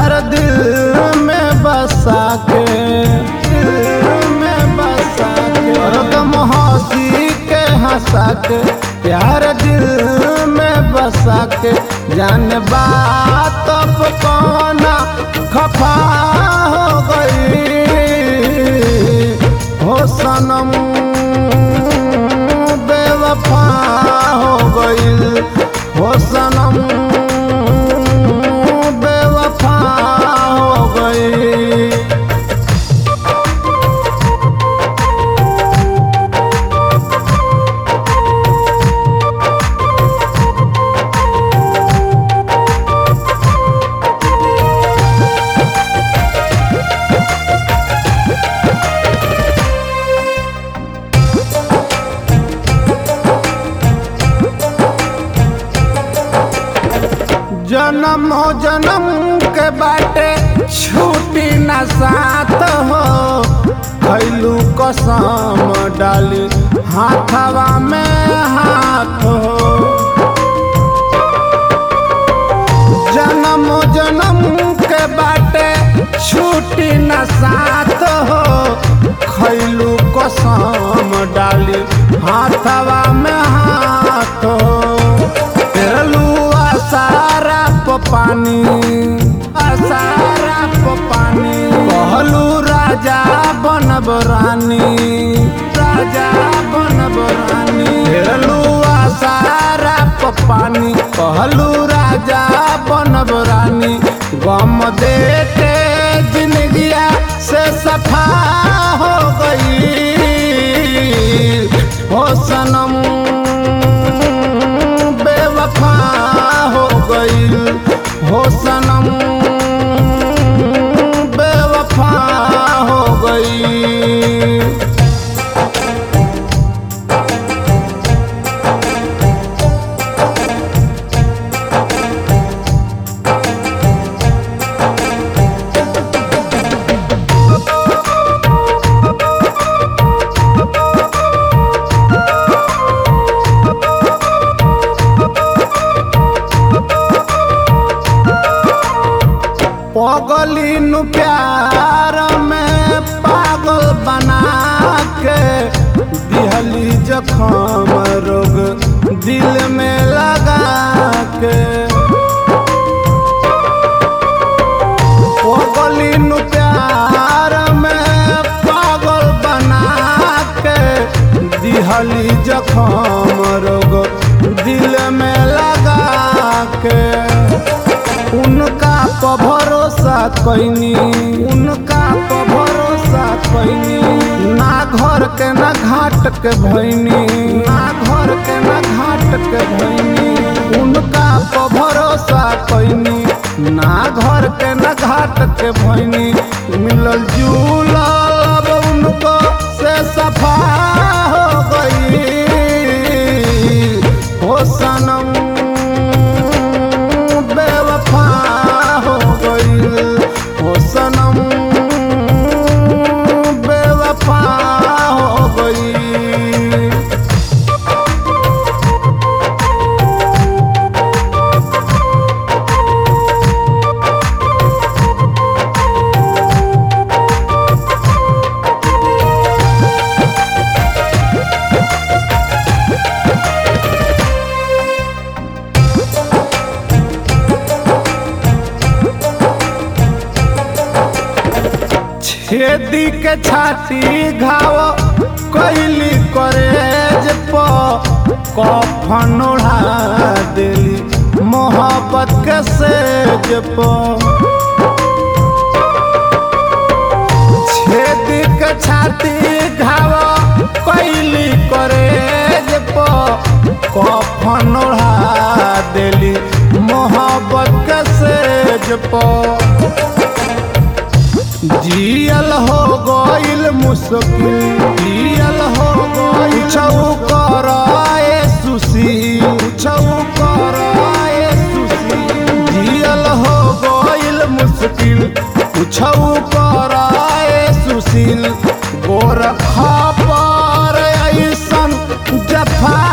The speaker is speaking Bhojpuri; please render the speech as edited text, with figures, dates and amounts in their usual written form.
प्यार दिल में बसा के, दिल में बसा के, गम हंसी के हंसा के, प्यार दिल में बसा के, जान बात अब कौना खफा हो गई हो सनम बेवफा हो गई हो सनम बेवफा हो गई। जन्म जन्म के बाटे छूटी न साथ हो, खैलू कसम डाली हाथवा में हाथ हो। जन्म जन्म के बाटे छूटी न साथ हो, खैलू कसम डाली हाथवा में हाथ हो। सारा पानी सारा पानी कहलू राजा बनब रानी, राजा बनब रानी, हेरलू सारा पानी कहलू राजा बनब रानी, गम दे के जिंदगिया से सफा हो गई हो सनम बेवफा हो गई हो सनम बेवफा हो गई। पगली नु प्यार में पागल बना के, दिहली जखम रोग दिल में लगा के। पगली नु प्यार में पागल बना के, दिहली जखम रोग दिल में लगा के। उनका पर भरोसा कैनी, उनका पर भरोसा कैनी, ना घर के ना घाट के भैनी, ना घर के ना घाट के भैनी। उनका पर भरोसा कैनी, ना घर के ना घाट के भैनी, मिलल जुलल उनको से सफा हो गई हो सनम बेवफा हो गई हो सनम बेवफा हो गई। छेदी के छाती घाव कैली करेज प, कफन ओढ़ा देली मोहब्बत के सेज प। छेदी के छाती घाव कैली करेज प, कफन ओढ़ा देली मोहब्बत के सेज प। जियल हो गइल मुश्किल, जियल हो गइल छौ कराए सुशील, छौ कराए सुशील। जियल हो गइल मुश्किल छौ कराए सुशील। गोरखा पर ऐसन जफा